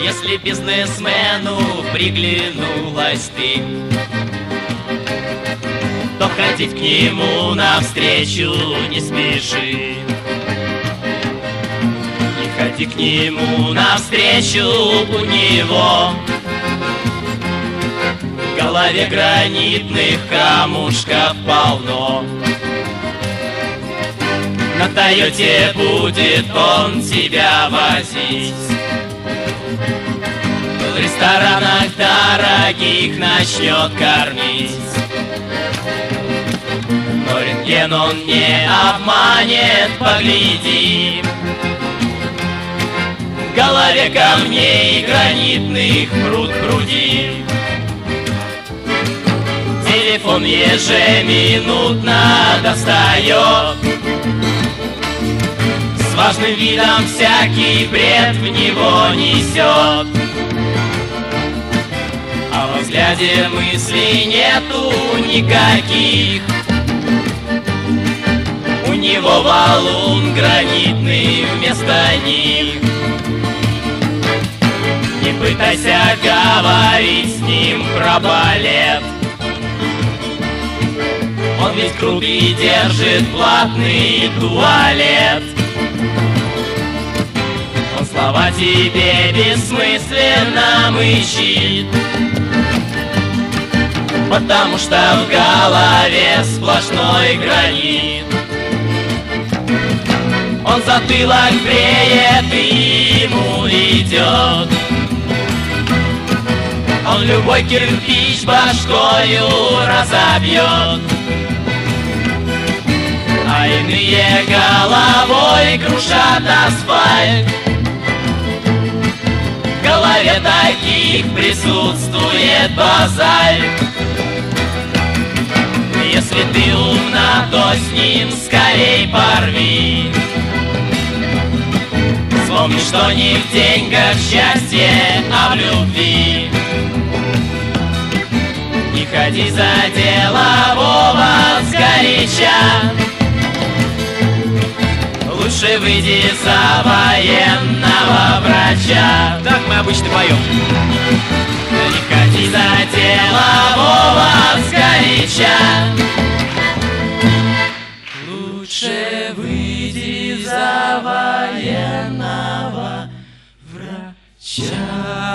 Если бизнесмену приглянулась ты, то ходить к нему навстречу не спеши. Не ходи к нему навстречу, у него в голове гранитных камушков полно. На Тойоте будет он тебя возить, в ресторанах дорогих начнет кормить. Но рентген он не обманет, погляди. В голове камней гранитных пруд пруди. Телефон ежеминутно достает, с важным видом всякий бред в него несет. А во взгляде мыслей нету никаких, у него валун гранитный вместо них. Не пытайся говорить с ним про балет, он ведь крут и держит платный туалет. Он слова тебе бессмысленно мычит, потому что в голове сплошной гранит. Он затылок бреет и ему идет, он любой кирпич башкою разобьет. А иные головой крушат асфальт. В голове таких присутствует базальт. Если ты умна, то с ним скорей порви. Вспомни, что не в деньгах счастье, а в любви. Не ходи за делового сгоряча, лучше выйди за военного врача. Так мы обычно поем. Не ходи за делового сгоряча, лучше выйди за военного врача.